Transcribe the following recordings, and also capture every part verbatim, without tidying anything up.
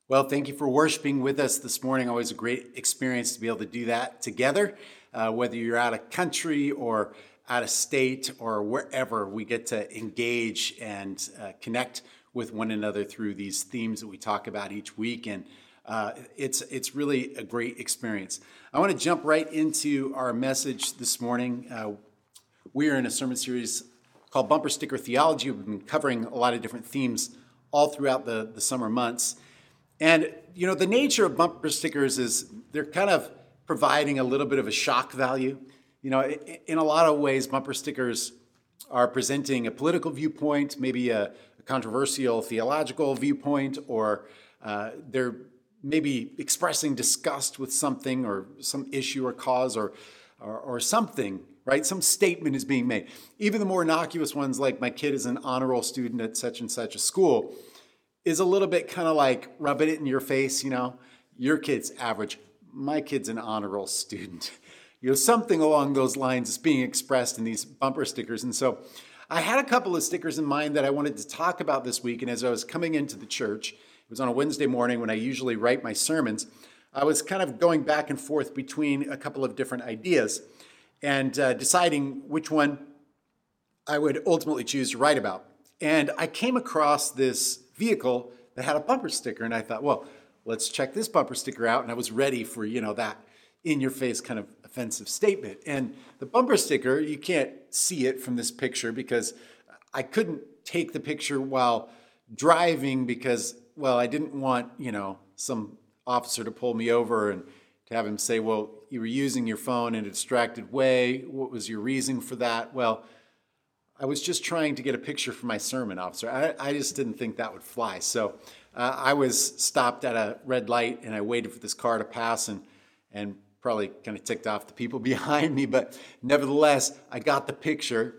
Well, thank you for worshiping with us this morning. Always a great experience to be able to do that together, uh, whether you're out of country or out of state or wherever. We get to engage and uh, connect with one another through these themes that we talk about each week, and uh, it's it's really a great experience. I want to jump right into our message this morning. Uh, we are in a sermon series called Bumper Sticker Theology. We've been covering a lot of different themes all throughout the, the summer months. And, you know, the nature of bumper stickers is they're kind of providing a little bit of a shock value. You know, in a lot of ways, bumper stickers are presenting a political viewpoint, maybe a, a controversial theological viewpoint, or uh, they're maybe expressing disgust with something or some issue or cause or, or, or something, right? Some statement is being made. Even the more innocuous ones, like my kid is an honor roll student at such and such a school, is a little bit kind of like rubbing it in your face, you know, your kid's average, my kid's an honor roll student. You know, something along those lines is being expressed in these bumper stickers. And so I had a couple of stickers in mind that I wanted to talk about this week. And as I was coming into the church, it was on a Wednesday morning when I usually write my sermons, I was kind of going back and forth between a couple of different ideas and uh, deciding which one I would ultimately choose to write about. And I came across this vehicle that had a bumper sticker, and I thought, well, let's check this bumper sticker out. And I was ready for, you know, that in-your-face kind of offensive statement. And the bumper sticker, you can't see it from this picture because I couldn't take the picture while driving because, well, I didn't want, you know, some officer to pull me over and to have him say, well, you were using your phone in a distracted way. What was your reason for that? Well, I was just trying to get a picture for my sermon, officer. I, I just didn't think that would fly. So uh, I was stopped at a red light and I waited for this car to pass and, and probably kind of ticked off the people behind me. But nevertheless, I got the picture.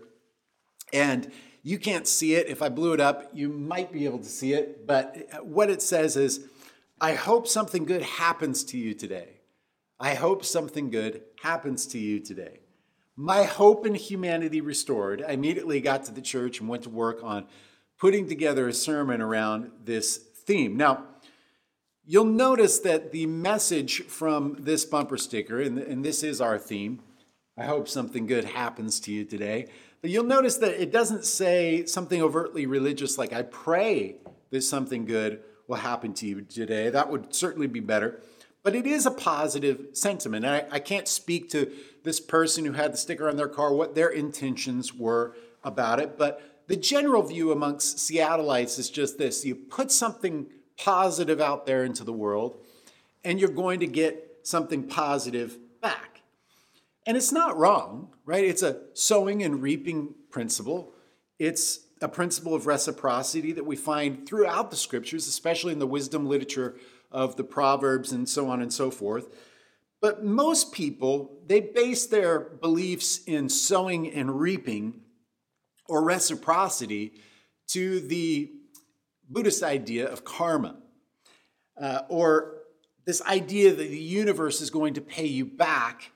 And you can't see it. If I blew it up, you might be able to see it. But what it says is, I hope something good happens to you today. I hope something good happens to you today. My hope in humanity restored. I immediately got to the church and went to work on putting together a sermon around this theme. Now, you'll notice that the message from this bumper sticker, and, and this is our theme, I hope something good happens to you today, but you'll notice that it doesn't say something overtly religious like, I pray that something good will happen to you today. That would certainly be better. But it is a positive sentiment. I, I can't speak to this person who had the sticker on their car, what their intentions were about it. But the general view amongst Seattleites is just this. You put something positive out there into the world, and you're going to get something positive back. And it's not wrong, right? It's a sowing and reaping principle. It's a principle of reciprocity that we find throughout the scriptures, especially in the wisdom literature of the Proverbs and so on and so forth. But most people, they base their beliefs in sowing and reaping or reciprocity to the Buddhist idea of karma, uh, or this idea that the universe is going to pay you back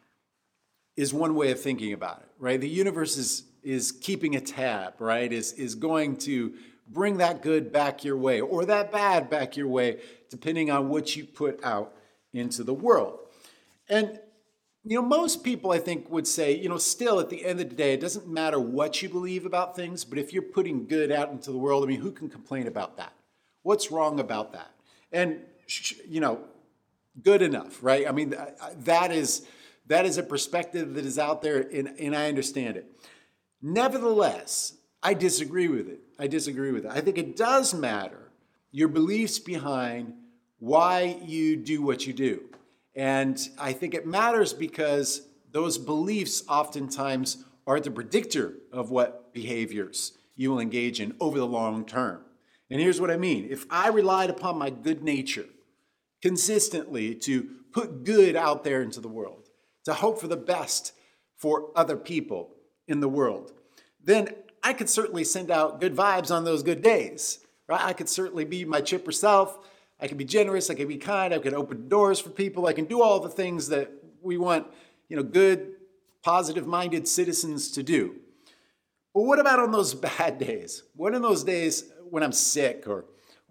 is one way of thinking about it, right? The universe is, is keeping a tab, right? Is, is going to bring that good back your way or that bad back your way, depending on what you put out into the world. And, you know, most people, I think, would say, you know, still at the end of the day, it doesn't matter what you believe about things, but if you're putting good out into the world, I mean, who can complain about that? What's wrong about that? And, you know, good enough, right? I mean, that is that is a perspective that is out there, and, and I understand it. Nevertheless, I disagree with it. I disagree with it. I think it does matter, your beliefs behind why you do what you do. And I think it matters because those beliefs oftentimes are the predictor of what behaviors you will engage in over the long term. And here's what I mean. If I relied upon my good nature consistently to put good out there into the world, to hope for the best for other people in the world, then I could certainly send out good vibes on those good days, right? I could certainly be my chipper self. I can be generous. I can be kind. I can open doors for people. I can do all the things that we want, you know, good, positive-minded citizens to do. But what about on those bad days? What in those days when I'm sick or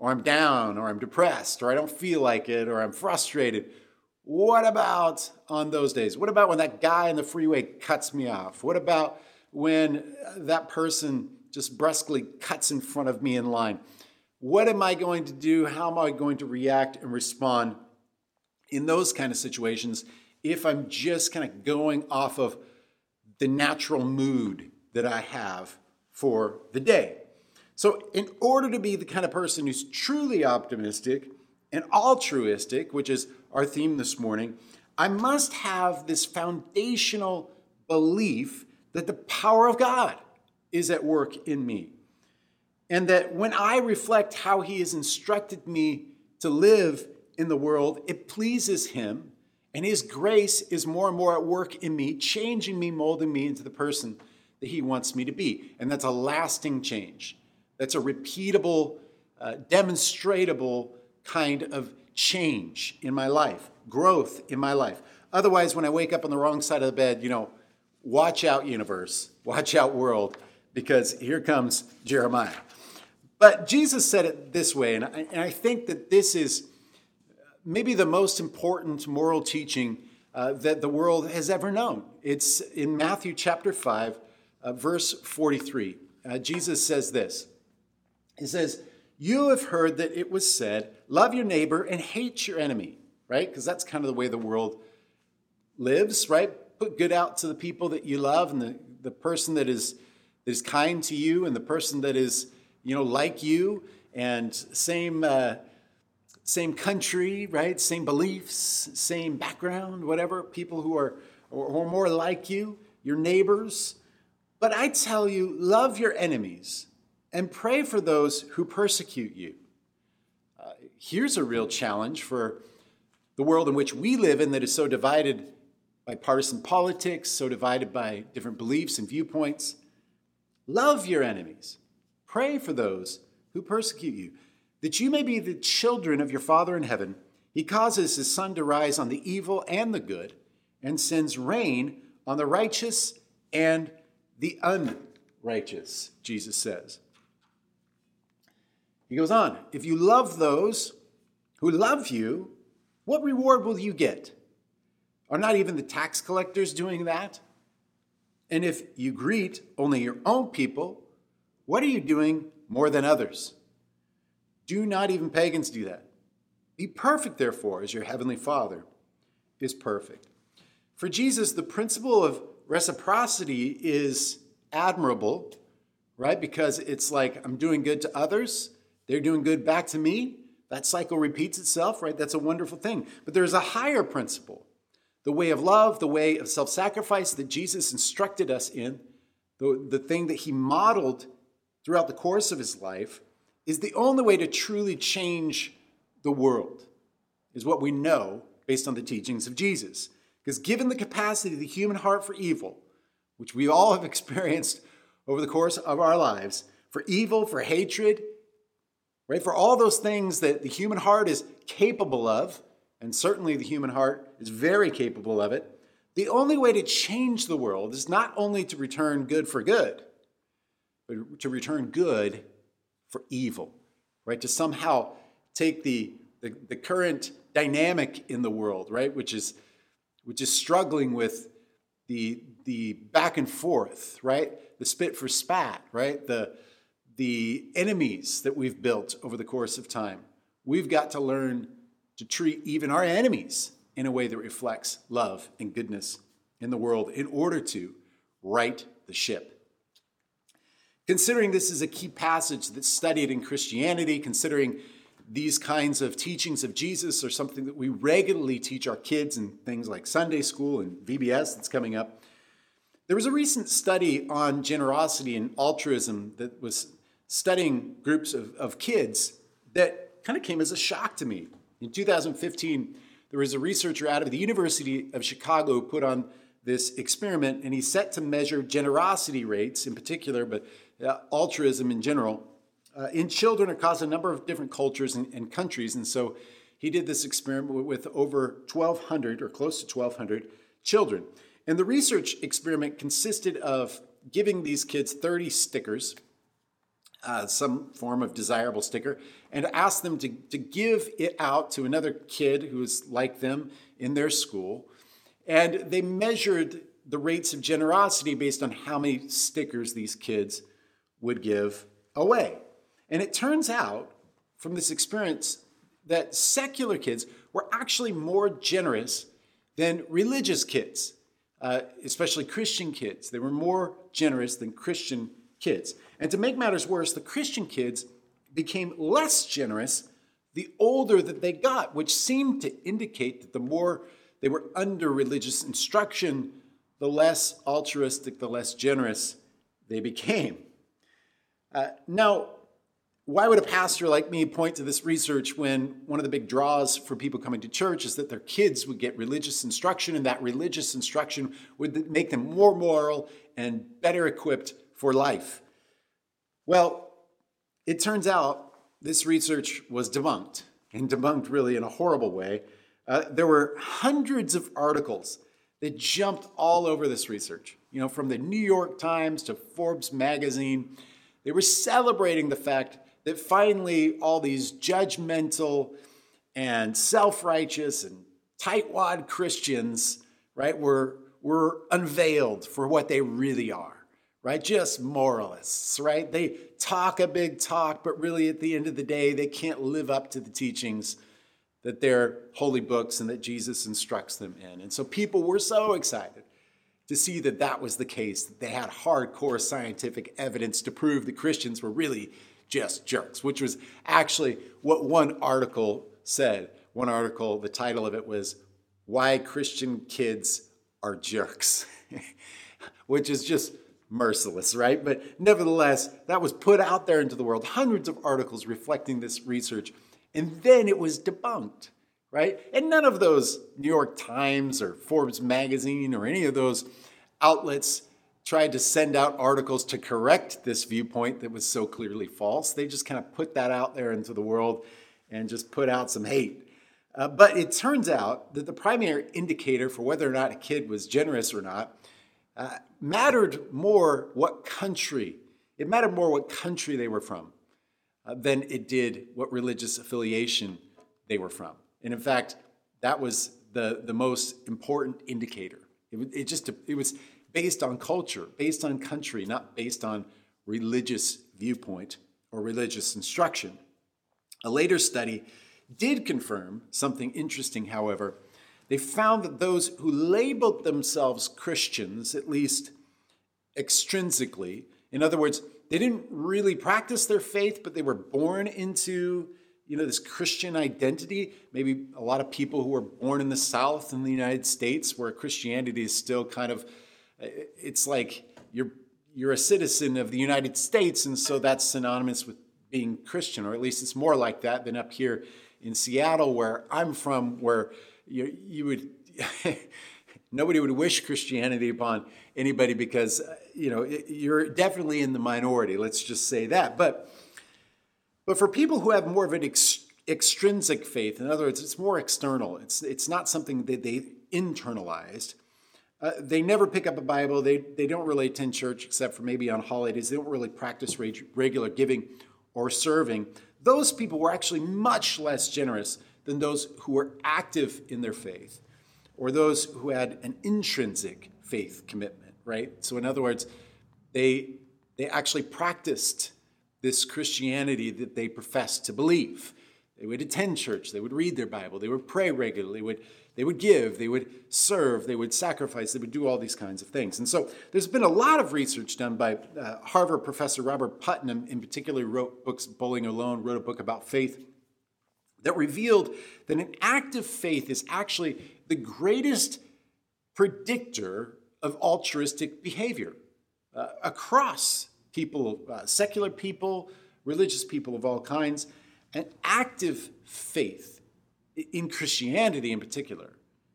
or I'm down, or I'm depressed, or I don't feel like it, or I'm frustrated. What about on those days? What about when that guy in the freeway cuts me off? What about when that person just brusquely cuts in front of me in line? What am I going to do? How am I going to react and respond in those kind of situations if I'm just kind of going off of the natural mood that I have for the day? So in order to be the kind of person who's truly optimistic and altruistic, which is our theme this morning, I must have this foundational belief that the power of God is at work in me. And that when I reflect how he has instructed me to live in the world, it pleases him, and his grace is more and more at work in me, changing me, molding me into the person that he wants me to be. And that's a lasting change. That's a repeatable, uh, demonstratable kind of change in my life, growth in my life. Otherwise, when I wake up on the wrong side of the bed, you know, watch out, universe, watch out, world, because here comes Jeremiah. But Jesus said it this way, and I, and I think that this is maybe the most important moral teaching uh, that the world has ever known. It's in Matthew chapter five, uh, verse forty-three. Uh, Jesus says this. He says, "You have heard that it was said, love your neighbor and hate your enemy," right? Because that's kind of the way the world lives, right? Put good out to the people that you love, and the, the person that is, that is kind to you, and the person that is, you know, like you, and same uh, same country, right? Same beliefs, same background, whatever. People who are, or, or more like you, your neighbors. But I tell you, love your enemies and pray for those who persecute you. Uh, here's a real challenge for the world in which we live in, that is so divided by partisan politics, so divided by different beliefs and viewpoints. Love your enemies. Pray for those who persecute you, that you may be the children of your Father in heaven. He causes his sun to rise on the evil and the good, and sends rain on the righteous and the unrighteous, Jesus says. He goes on, if you love those who love you, what reward will you get? Are not even the tax collectors doing that? And if you greet only your own people, what are you doing more than others? Do not even pagans do that? Be perfect, therefore, as your heavenly Father is perfect. For Jesus, the principle of reciprocity is admirable, right? Because it's like I'm doing good to others, they're doing good back to me. That cycle repeats itself, right? That's a wonderful thing. But there's a higher principle, the way of love, the way of self-sacrifice that Jesus instructed us in, the, the thing that he modeled throughout the course of his life, is the only way to truly change the world, is what we know based on the teachings of Jesus. Because given the capacity of the human heart for evil, which we all have experienced over the course of our lives, for evil, for hatred, right, for all those things that the human heart is capable of, and certainly the human heart is very capable of it, the only way to change the world is not only to return good for good, but to return good for evil, right? To somehow take the, the, the current dynamic in the world, right, which is which is struggling with the the back and forth, right? The spit for spat, right? The the enemies that we've built over the course of time. We've got to learn to treat even our enemies in a way that reflects love and goodness in the world in order to right the ship. Considering this is a key passage that's studied in Christianity, considering these kinds of teachings of Jesus are something that we regularly teach our kids in things like Sunday school and V B S that's coming up, there was a recent study on generosity and altruism that was studying groups of, of kids that kind of came as a shock to me. In two thousand fifteen, there was a researcher out of the University of Chicago who put on this experiment, and he set to measure generosity rates in particular, but uh, altruism in general, uh, in children across a number of different cultures and, and countries. And so he did this experiment with over twelve hundred or close to twelve hundred children. And the research experiment consisted of giving these kids thirty stickers uh, some form of desirable sticker, and asked them to, to give it out to another kid who was like them in their school. And they measured the rates of generosity based on how many stickers these kids would give away. And it turns out from this experience that secular kids were actually more generous than religious kids, uh, especially Christian kids. They were more generous than Christian kids. And to make matters worse, the Christian kids became less generous the older that they got, which seemed to indicate that the more they were under religious instruction, the less altruistic, the less generous they became. Uh, now, why would a pastor like me point to this research when one of the big draws for people coming to church is that their kids would get religious instruction, and that religious instruction would make them more moral and better equipped for life? Well, it turns out this research was debunked, and debunked really in a horrible way. Uh, there were hundreds of articles that jumped all over this research, you know, from the New York Times to Forbes magazine. They were celebrating the fact that finally all these judgmental and self-righteous and tightwad Christians, right, were, were unveiled for what they really are, right? Just moralists, right? They talk a big talk, but really at the end of the day, they can't live up to the teachings that they're holy books and that Jesus instructs them in. And so people were so excited to see that that was the case, that they had hardcore scientific evidence to prove that Christians were really just jerks, which was actually what one article said. One article, the title of it was, "Why Christian Kids Are Jerks," which is just merciless, right? But nevertheless, that was put out there into the world, hundreds of articles reflecting this research, and then it was debunked, right? And none of those New York Times or Forbes magazine or any of those outlets tried to send out articles to correct this viewpoint that was so clearly false. They just kind of put that out there into the world and just put out some hate. Uh, but it turns out that the primary indicator for whether or not a kid was generous or not uh, mattered more what country, it mattered more what country they were from uh, than it did what religious affiliation they were from. And in fact, that was the, the most important indicator. It, it just, it was based on culture, based on country, not based on religious viewpoint or religious instruction. A later study did confirm something interesting, however. They found that those who labeled themselves Christians, at least extrinsically, in other words, they didn't really practice their faith, but they were born into, you know, this Christian identity. Maybe a lot of people who were born in the South in the United States, where Christianity is still kind of, it's like you're you're a citizen of the United States, and so that's synonymous with being Christian, or at least it's more like that than up here in Seattle, where I'm from, where you, you would, nobody would wish Christianity upon anybody because, you know, you're definitely in the minority, let's just say that. But, but for people who have more of an ex, extrinsic faith, in other words, it's more external, it's, it's not something that they internalized, uh, they never pick up a Bible, they, they don't really attend church except for maybe on holidays, they don't really practice reg, regular giving or serving. Those people were actually much less generous than those who were active in their faith or those who had an intrinsic faith commitment, right? So in other words, they, they actually practiced this Christianity that they professed to believe. They would attend church, they would read their Bible, they would pray regularly, they would, they would give, they would serve, they would sacrifice, they would do all these kinds of things. And so there's been a lot of research done by uh, Harvard professor Robert Putnam, in particular wrote books, Bowling Alone, wrote a book about faith, that revealed that an active faith is actually the greatest predictor of altruistic behavior uh, across people, uh, secular people, religious people of all kinds. An active faith, in Christianity in particular,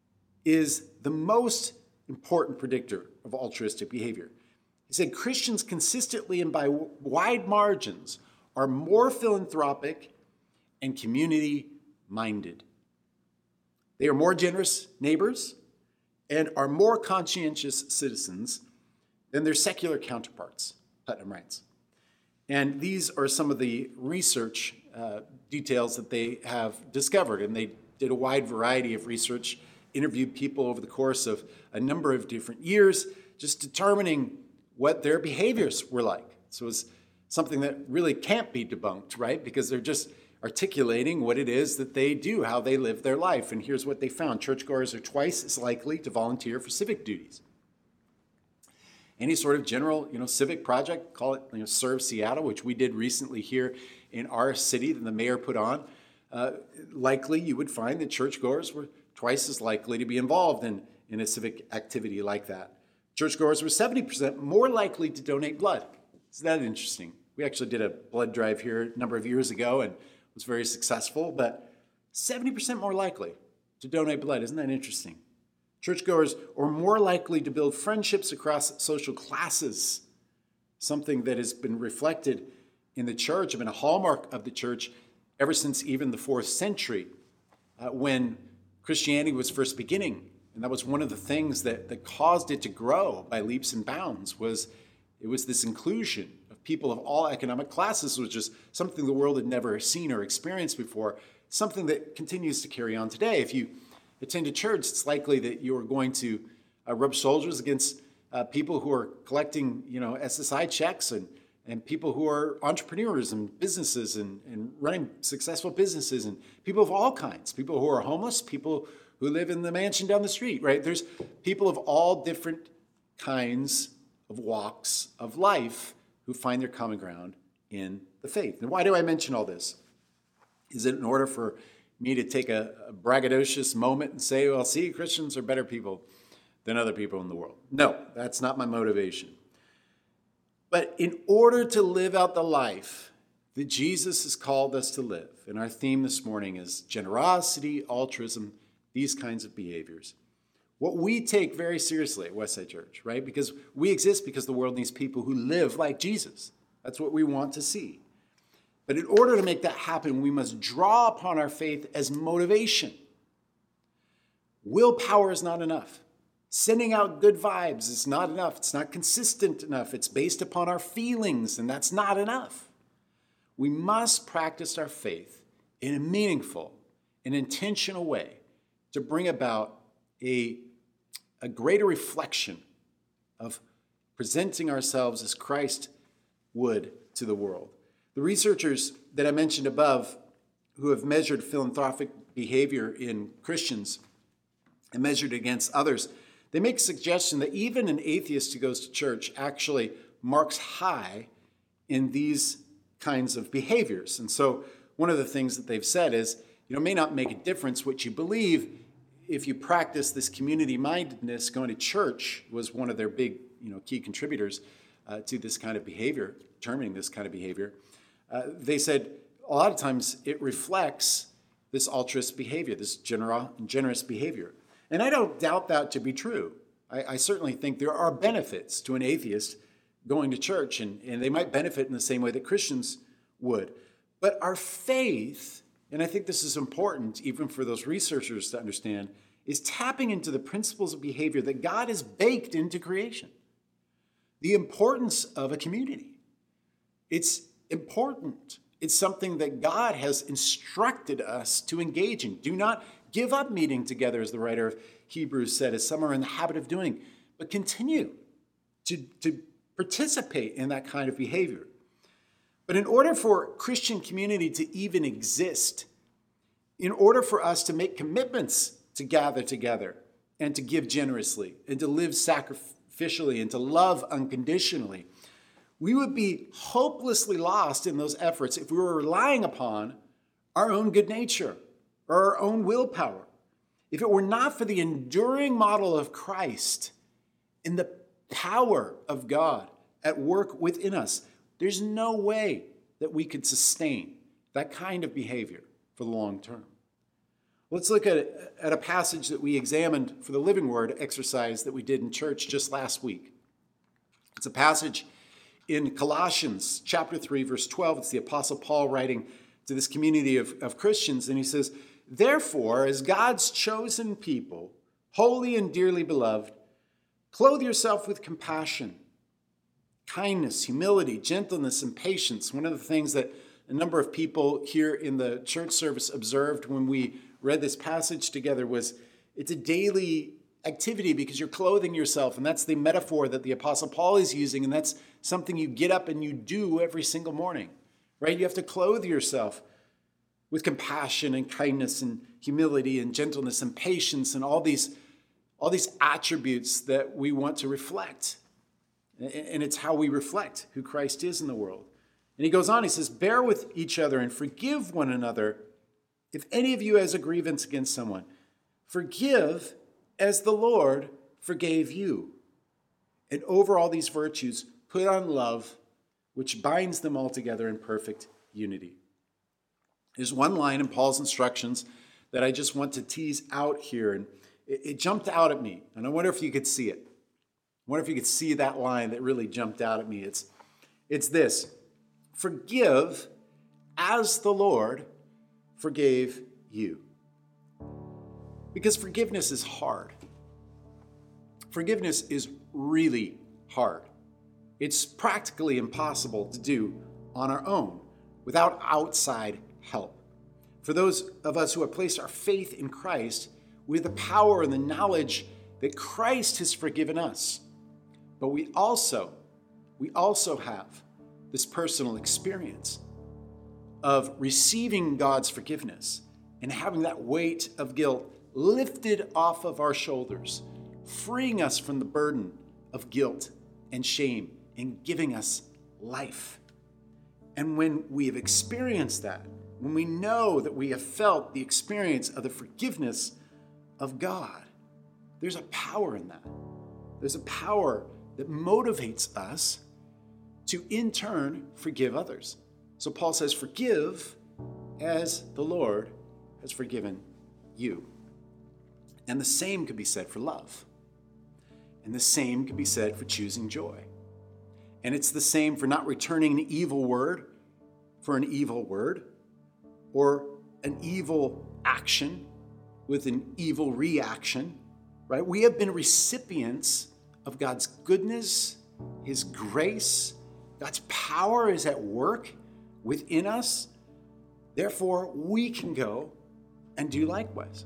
is the most important predictor of altruistic behavior. He said Christians consistently and by wide margins are more philanthropic and community-minded. They are more generous neighbors and are more conscientious citizens than their secular counterparts, Putnam writes. And these are some of the research uh, details that they have discovered. And they did a wide variety of research, interviewed people over the course of a number of different years, just determining what their behaviors were like. So it's something that really can't be debunked, right? Because they're just articulating what it is that they do, how they live their life. And here's what they found. Churchgoers are twice as likely to volunteer for civic duties. Any sort of general, you know, civic project, call it, you know, Serve Seattle, which we did recently here in our city that the mayor put on, uh, likely you would find that churchgoers were twice as likely to be involved in, in a civic activity like that. Churchgoers were seventy percent more likely to donate blood. Isn't that interesting? We actually did a blood drive here a number of years ago and was very successful, but seventy percent more likely to donate blood. Isn't that interesting? Churchgoers are more likely to build friendships across social classes, something that has been reflected in the church, been a hallmark of the church ever since even the fourth century, uh, when Christianity was first beginning. And that was one of the things that, that caused it to grow by leaps and bounds, was it was this inclusion of people of all economic classes, which is something the world had never seen or experienced before, something that continues to carry on today. If you attend a church, it's likely that you are going to uh, rub shoulders against uh, people who are collecting, you know, S S I checks and, and people who are entrepreneurs and businesses and, and running successful businesses, and people of all kinds, people who are homeless, people who live in the mansion down the street, right? There's people of all different kinds of walks of life who find their common ground in the faith. And why do I mention all this? Is it in order for me to take a, a braggadocious moment and say, well, see, Christians are better people than other people in the world? No, that's not my motivation. But in order to live out the life that Jesus has called us to live, and our theme this morning is generosity, altruism, these kinds of behaviors, what we take very seriously at Westside Church, right? Because we exist because the world needs people who live like Jesus. That's what we want to see. But in order to make that happen, we must draw upon our faith as motivation. Willpower is not enough. Sending out good vibes is not enough. It's not consistent enough. It's based upon our feelings, and that's not enough. We must practice our faith in a meaningful and intentional way to bring about a, a greater reflection of presenting ourselves as Christ would to the world. The researchers that I mentioned above, who have measured philanthropic behavior in Christians and measured against others, they make a suggestion that even an atheist who goes to church actually marks high in these kinds of behaviors. And so one of the things that they've said is, you know, it may not make a difference what you believe if you practice this community-mindedness. Going to church was one of their big, you know, key contributors uh, to this kind of behavior, determining this kind of behavior. Uh, they said a lot of times it reflects this altruist behavior, this gener- generous behavior. And I don't doubt that to be true. I, I certainly think there are benefits to an atheist going to church, and, and they might benefit in the same way that Christians would. But our faith, and I think this is important even for those researchers to understand, is tapping into the principles of behavior that God has baked into creation. The importance of a community. It's important. It's something that God has instructed us to engage in. Do not give up meeting together, as the writer of Hebrews said, as some are in the habit of doing, but continue to, to participate in that kind of behavior. But in order for Christian community to even exist, in order for us to make commitments to gather together and to give generously and to live sacrificially and to love unconditionally, we would be hopelessly lost in those efforts if we were relying upon our own good nature or our own willpower. If it were not for the enduring model of Christ and the power of God at work within us, there's no way that we could sustain that kind of behavior for the long term. Let's look at, at a passage that we examined for the Living Word exercise that we did in church just last week. It's a passage in Colossians chapter three, verse twelve. It's the Apostle Paul writing to this community of, of Christians, and he says, "Therefore, as God's chosen people, holy and dearly beloved, clothe yourself with compassion, kindness, humility, gentleness, and patience. One of the things that a number of people here in the church service observed when we read this passage together was it's a daily activity because you're clothing yourself, and that's the metaphor that the Apostle Paul is using, and that's something you get up and you do every single morning, right? You have to clothe yourself with compassion and kindness and humility and gentleness and patience and all these, all these attributes that we want to reflect. And it's how we reflect who Christ is in the world. And he goes on, he says, bear with each other and forgive one another. If any of you has a grievance against someone, forgive as the Lord forgave you. And over all these virtues, put on love, which binds them all together in perfect unity. There's one line in Paul's instructions that I just want to tease out here, and it, it jumped out at me, and I wonder if you could see it. I wonder if you could see that line that really jumped out at me. It's, it's this: forgive as the Lord forgave you. Because forgiveness is hard. Forgiveness is really hard. It's practically impossible to do on our own without outside help. For those of us who have placed our faith in Christ, we have the power and the knowledge that Christ has forgiven us. But we also, we also have this personal experience of receiving God's forgiveness and having that weight of guilt lifted off of our shoulders, freeing us from the burden of guilt and shame and giving us life. And when we have experienced that, when we know that we have felt the experience of the forgiveness of God, there's a power in that. There's a power that motivates us to, in turn, forgive others. So Paul says, forgive as the Lord has forgiven you. And the same could be said for love. And the same could be said for choosing joy. And it's the same for not returning an evil word for an evil word, or an evil action with an evil reaction, right? We have been recipients of God's goodness, His grace. God's power is at work within us. Therefore, we can go and do likewise.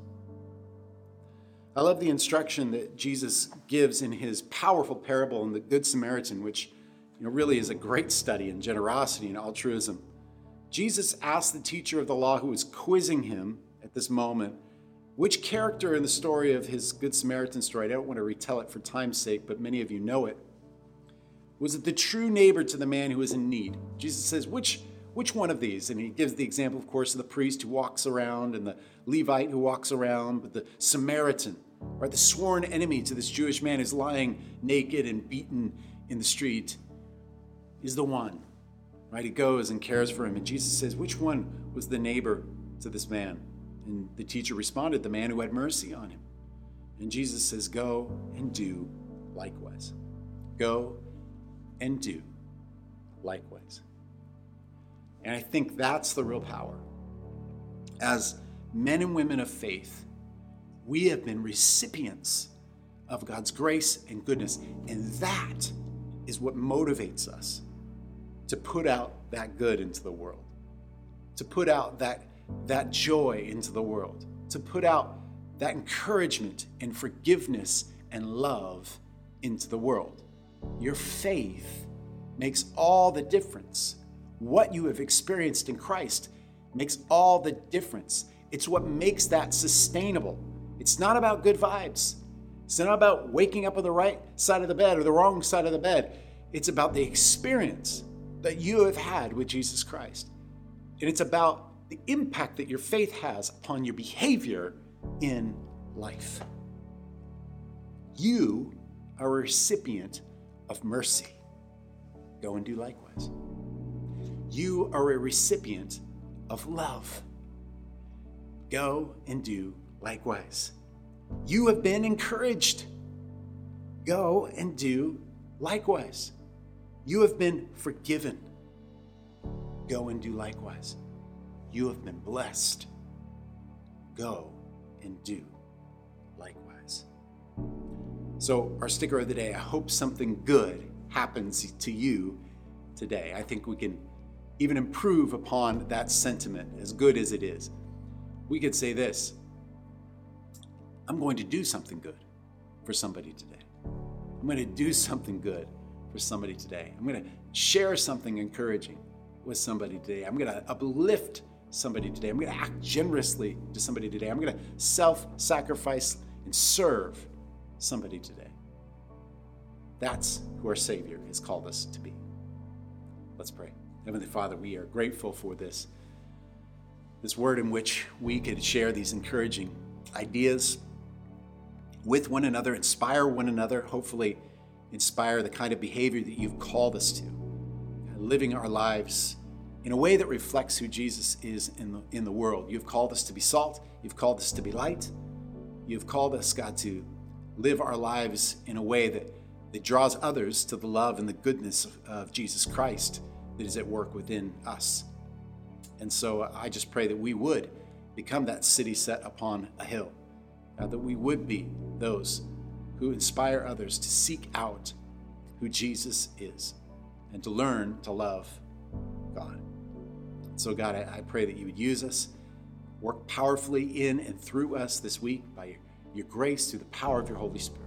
I love the instruction that Jesus gives in his powerful parable in the Good Samaritan, which you know, really is a great study in generosity and altruism. Jesus asked the teacher of the law who was quizzing him at this moment, which character in the story of his Good Samaritan story, I don't want to retell it for time's sake, but many of you know it, was it the true neighbor to the man who was in need? Jesus says, which, which one of these? And he gives the example, of course, of the priest who walks around and the Levite who walks around, but the Samaritan, right, the sworn enemy to this Jewish man who's lying naked and beaten in the street, is the one, right? He goes and cares for him. And Jesus says, which one was the neighbor to this man? And the teacher responded, the man who had mercy on him. And Jesus says, go and do likewise. Go and do likewise. And I think that's the real power. As men and women of faith, we have been recipients of God's grace and goodness. And that is what motivates us to put out that good into the world, to put out that, that joy into the world, to put out that encouragement and forgiveness and love into the world. Your faith makes all the difference. What you have experienced in Christ makes all the difference. It's what makes that sustainable. It's not about good vibes. It's not about waking up on the right side of the bed or the wrong side of the bed. It's about the experience that you have had with Jesus Christ. And it's about the impact that your faith has upon your behavior in life. You are a recipient of mercy. Go and do likewise. You are a recipient of love. Go and do likewise. You have been encouraged. Go and do likewise. You have been forgiven. Go and do likewise. You have been blessed. Go and do likewise. So our sticker of the day, I hope something good happens to you today. I think we can even improve upon that sentiment, as good as it is. We could say this: I'm going to do something good for somebody today. I'm going to do something good for somebody today. I'm going to share something encouraging with somebody today. I'm going to uplift somebody today. I'm going to act generously to somebody today. I'm going to self-sacrifice and serve somebody today. That's who our Savior has called us to be. Let's pray. Heavenly Father, we are grateful for this, this word in which we could share these encouraging ideas with one another, inspire one another, hopefully inspire the kind of behavior that you've called us to, living our lives in a way that reflects who Jesus is in the, in the world. You've called us to be salt. You've called us to be light. You've called us, God, to live our lives in a way that, that draws others to the love and the goodness of, of Jesus Christ that is at work within us. And so I just pray that we would become that city set upon a hill, uh, that we would be those who inspire others to seek out who Jesus is and to learn to love God. So God, I, I pray that you would use us, work powerfully in and through us this week by your, your grace, through the power of your Holy Spirit.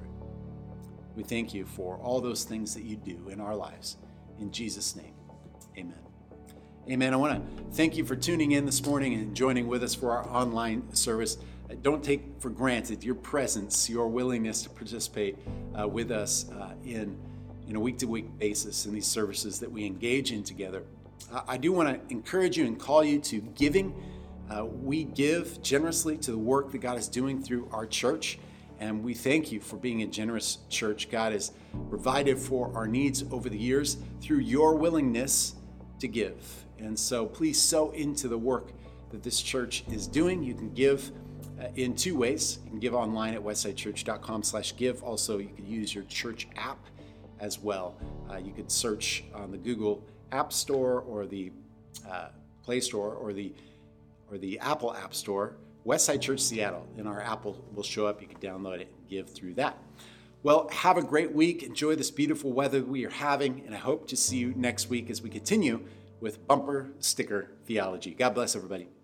We thank you for all those things that you do in our lives. In Jesus' name, amen. Amen. I want to thank you for tuning in this morning and joining with us for our online service. Don't take for granted your presence, your willingness to participate uh, with us uh, in, in a week-to-week basis in these services that we engage in together. Uh, I do want to encourage you and call you to giving. Uh, we give generously to the work that God is doing through our church, and we thank you for being a generous church. God has provided for our needs over the years through your willingness to give. And so please sow into the work that this church is doing. You can give uh, in two ways. You can give online at westsidechurch.com slash give. Also, you can use your church app as well. Uh, you could search on the Google App Store or the uh, Play Store or the or the Apple App Store, Westside Church Seattle, and our app will, will show up. You can download it and give through that. Well, have a great week. Enjoy this beautiful weather we are having, and I hope to see you next week as we continue with bumper sticker theology. God bless everybody.